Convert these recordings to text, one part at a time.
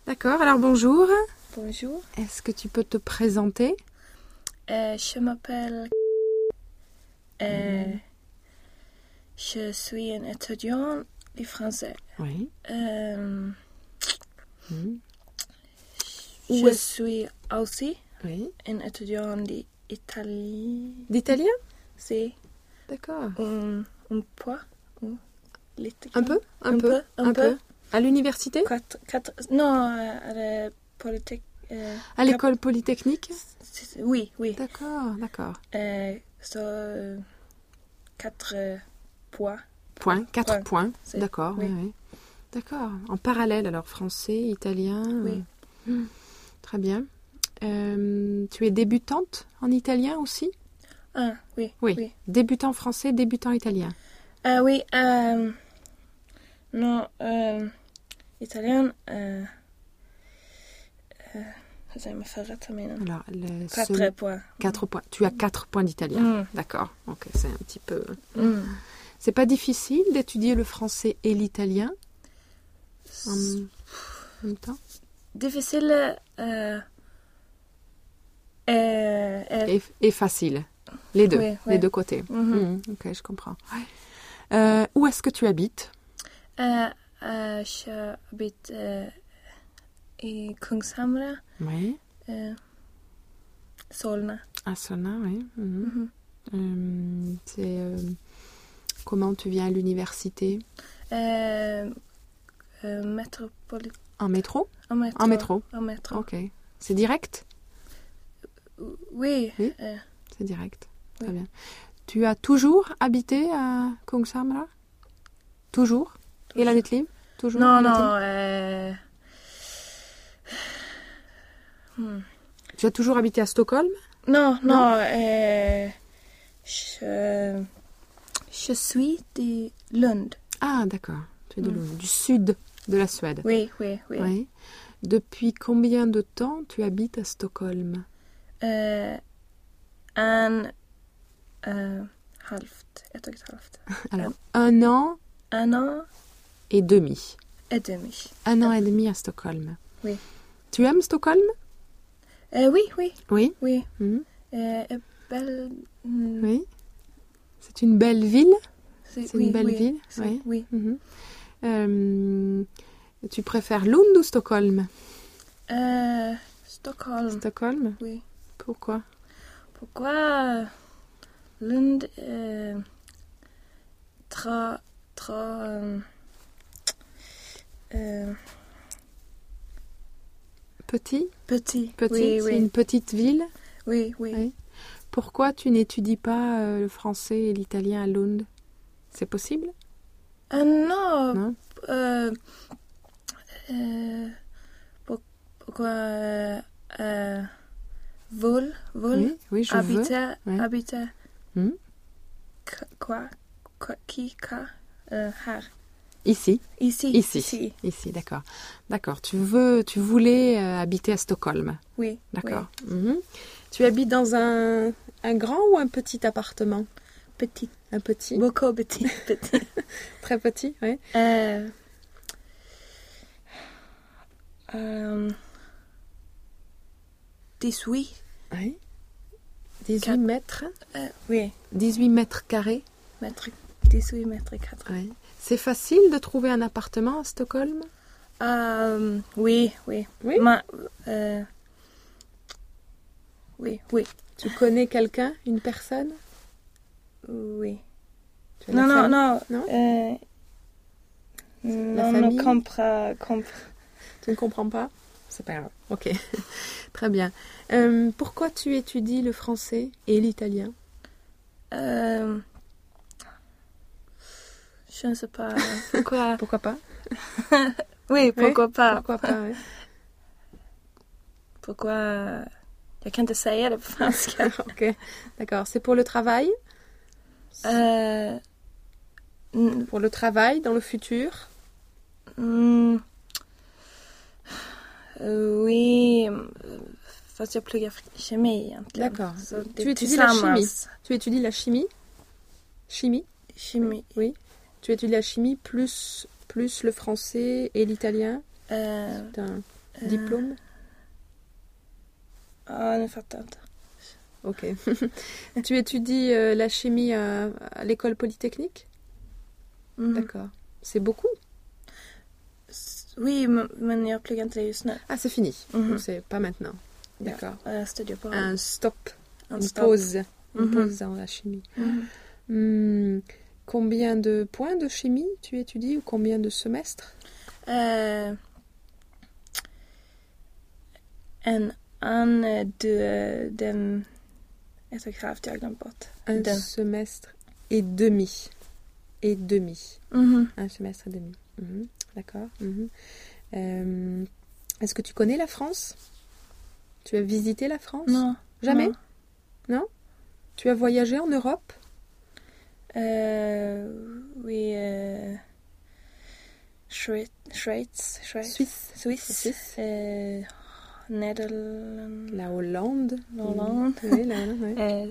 D'accord, alors bonjour. Bonjour. Est-ce que tu peux te présenter? Je m'appelle. Je suis un étudiant de français. Oui. Je suis aussi Oui. un étudiant d'Italie. D'italien? C'est D'accord. un peu. Un peu? Un peu. À l'université? Non, à la politique. À l'école polytechnique? Oui. D'accord. So, 4 points. Quatre points. D'accord, oui. oui. D'accord. En parallèle, alors français, italien. Oui. Très bien. Tu es débutante en italien aussi? Oui. Débutant français, débutant italien. Oui. Non, italien. Alors, 4 points. 4 points. Tu as 4 points d'italien. D'accord. Ok, c'est un petit peu. C'est pas difficile d'étudier le français et l'italien en même temps? Difficile Et facile. Les deux. Oui. Les deux côtés. Ok, je comprends. Où est-ce que tu habites? J'habite à Kungshamra. Oui. Solna. À Solna, oui. Comment tu viens à l'université? Métropolitain. En métro? En métro. Ok. C'est direct? Oui. C'est direct. Très bien. Tu as toujours habité à Kungshamra? Toujours? Et la Netlim? Toujours? Non. Tu as toujours habité à Stockholm? Non. Je suis de Lund. Ah, d'accord. Tu es de Lund, du sud de la Suède. Oui. Depuis combien de temps tu habites à Stockholm? Un halvt. 1,5. Alors, 1 an 1 an et demi. et demi. 1 an et demi à Stockholm. Oui. Tu aimes Stockholm? Oui. Oui. Belle. Oui. C'est une belle ville? C'est une belle ville? Oui. Tu préfères Lund ou Stockholm? Stockholm. Oui. Pourquoi? Lund trop Petit? Petit. Oui. C'est une petite ville? Oui. Pourquoi tu n'étudies pas le français et l'italien à Lund? C'est possible? Non. Pourquoi vol? Oui, je veux. Habiter. Quoi? Här. Ici, d'accord. D'accord. Tu voulais habiter à Stockholm. Oui. D'accord. Tu habites dans un grand ou un petit appartement? Petit. Un petit. Beaucoup petit. Très petit, oui. 18. Oui. 18 mètres. Oui. 18 mètres carrés. 18 mètres carrés. Oui. C'est facile de trouver un appartement à Stockholm? Oui. Oui? Oui. Tu connais quelqu'un, une personne? Oui. Non. Non. La famille? Comprends. Tu ne comprends pas? C'est pas grave. Ok. Très bien. Pourquoi tu étudies le français et l'italien? Je ne sais pas. Pourquoi? Pourquoi pas? Oui, pourquoi pas? Pourquoi pas, oui. Pourquoi? Jag kan inte säga det på franska. Ok, d'accord. C'est pour le travail? Pour le travail dans le futur? Oui, fast jag pluggar kemi egentligen. D'accord. Så Tu étudies la chimie? Tu étudies la chimie? Chimie. Oui. Tu étudies la chimie plus le français et l'italien? Diplôme? Ah, nu fattar jag inte. Ok. Tu étudies la chimie à l'école polytechnique? D'accord. C'est beaucoup? Oui, men jag pluggar inte det just nu. Ah, c'est fini. Donc c'est pas maintenant. D'accord. Ja, jag studerar på Un stop. un Une stop. pause. Une pause dans la chimie. Combien de points de chimie tu étudies ou combien de semestres? Den är så kraftig, jag har glömt bort. Un semestre et demi. Et demi. Un semestre et demi. D'accord. Est-ce que tu connais la France? Tu as visité la France? Non. Jamais? Non? Tu as voyagé en Europe? Oui, Schweiz. Suisse. Nederland. La Hollande. Hollande. Oui, la Hollande, oui.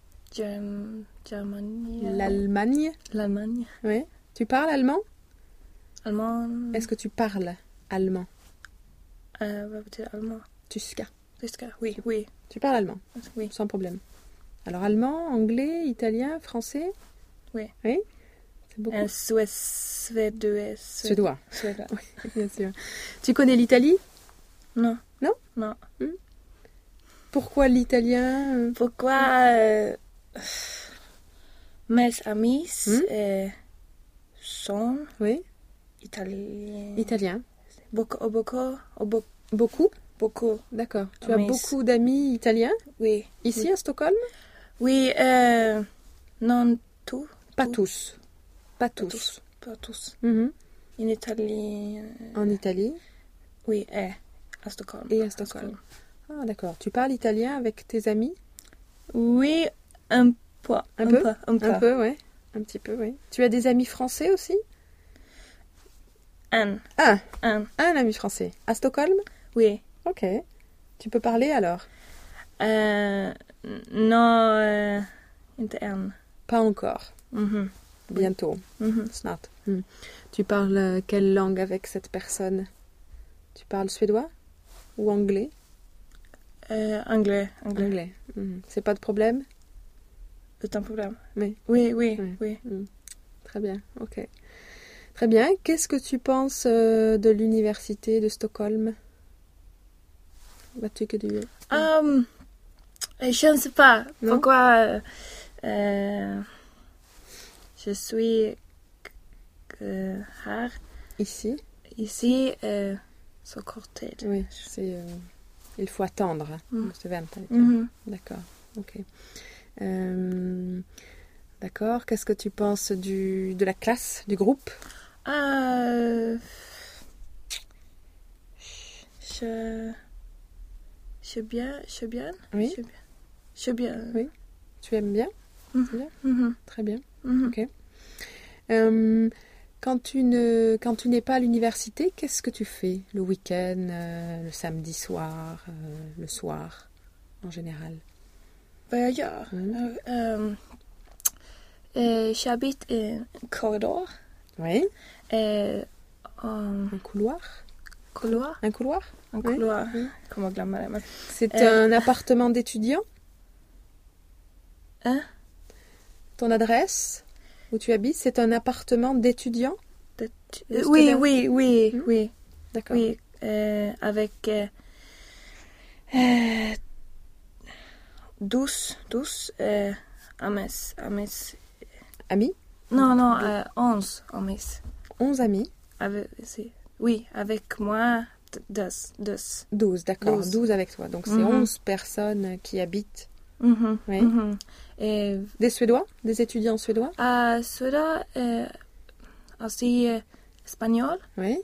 Germanie. L'Allemagne. Oui. Tu parles allemand? Allemand. Est-ce que tu parles allemand? Vad betyder allemand? Tyska. Oui. Tu parles allemand? Oui. Sans problème. Alors allemand, anglais, italien, français? Oui. Oui? C'est beaucoup. Suédois. Oui, bien sûr. Tu connais l'Italie? Non. Non? Non. Pourquoi l'italien? Pourquoi mes amis sont Oui. italiens. Italien. Beaucoup. D'accord. Tu as Mais- beaucoup d'amis italiens Oui. ici à Stockholm? Oui, non tout. Pas Tout. tous. Pas tous. Pas tous. Mhm. En Italie. En Italie Oui, à Stockholm. et à Stockholm. Ah, d'accord. Tu parles italien avec tes amis? Oui, un peu. Un peu, ouais. Un petit peu, oui. Tu as des amis français aussi? Un. Un ami français. À Stockholm? Oui. Ok. Tu peux parler alors? Non, inte än. Pas encore. Mhm. Bientôt. Mhm. Snart. Tu parles quelle langue avec cette personne? Tu parles suédois ou anglais? Anglais. Anglais. C'est pas de problème? Utan problem. Oui. Oui. Très bien. Ok. Très bien. Qu'est-ce que tu penses de l'université de Stockholm? Vad tycker du? Je ne sais pas Non? pourquoi je suis här, ici, så kort tid. Oui, c'est, il faut attendre. Måste vänta lite. D'accord. Ok. D'accord. Qu'est-ce que tu penses de la classe, du groupe? Je bien. Oui. Je bien. Oui. Tu aimes bien? C'est bien? Très bien. Ok. Quand tu n'es pas à l'université, qu'est-ce que tu fais le week-end, le samedi soir, le soir, en général? Vad jag gör? J'habite i en corridor. Oui. Un couloir. Un couloir? Un couloir. Jag kommer att glömma det. Men... C'est un appartement d'étudiant? Hein? Ton adresse où tu habites, c'est un appartement d'étudiant? Oui. D'accord. Oui, avec 12 amis. Amis? Non, 11 amis. 11 amis? Avec moi, 12. 12, d'accord. 12 avec toi. Donc c'est 11 personnes qui habitent. Oui. Et des Suédois? Des étudiants suédois? Suédois, aussi espagnol. Oui.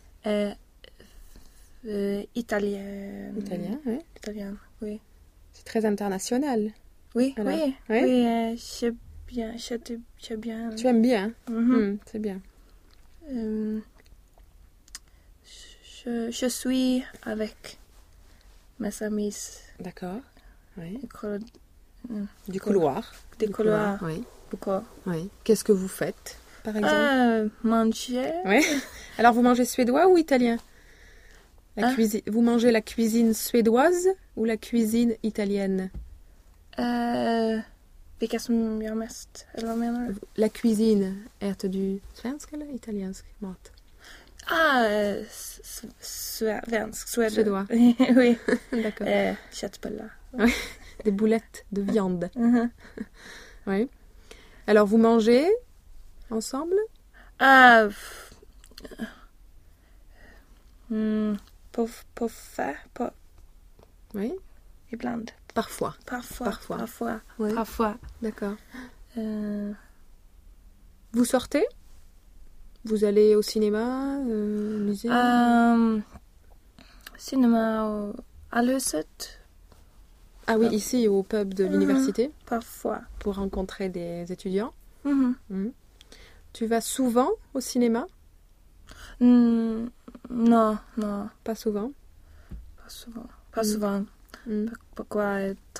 Italien. Italien, oui. C'est très international. Oui. Je bien. Tu aimes bien? C'est bien. Je suis avec mes amis. D'accord. Oui. Du couloir. Des couloirs. Oui. Pourquoi? Oui. Qu'est-ce que vous faites, par exemple? Manger. Oui. Alors, vous mangez suédois ou italien? Vous mangez la cuisine suédoise ou la cuisine italienne? Vilka som gör mest? Eller vad menar du? La cuisine. Äter du svensk eller italiensk mat? Svensk. Suédois. Oui. D'accord. Köttbullar. Des boulettes de viande. Mhm. Oui. Alors, vous mangez ensemble? Oui. Ibland. Parfois. Oui. Parfois. D'accord. Vous sortez? Vous allez au cinéma, musée? Cinéma à Allhuset. Ah oui, ici au pub de l'université, Parfois. pour rencontrer des étudiants. Mhm. Mhm. Tu vas souvent au cinéma? Non. Pas souvent. Pas souvent. Mm. Pourquoi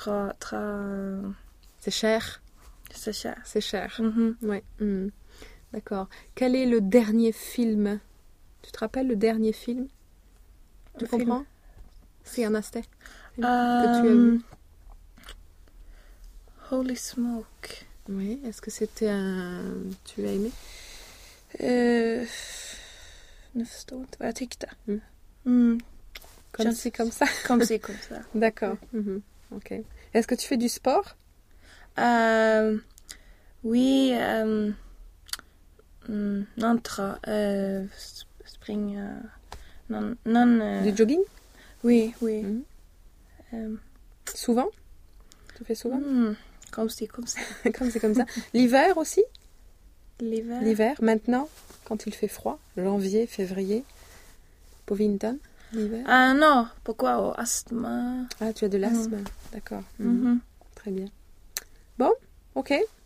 C'est cher. c'est cher. C'est cher. Mhm. Ouais. Mm. D'accord. Quel est le dernier film? Tu te rappelles le dernier film? Tu Le film? comprends? Senaste film que tu as vu? Holy Smoke. Oui. Est-ce que c'était un... Tu as aimé? Nu förstår inte vad jag tyckte. Comme ci, comme ça. Comme ci, comme ça. D'accord. Mhm. Ok. Est-ce que tu fais du sport? Oui. Någon springa. Du jogging? Oui. Souvent? Tu fais souvent? Comme ci, comme ça. Comme c'est comme ça. L'hiver aussi? L'hiver. L'hiver, maintenant, quand il fait froid, janvier, février, på vintern, l'hiver. Non, pourquoi asthme? Ah, tu as de l'asthme, d'accord. Mhm. Très bien. Bon, ok.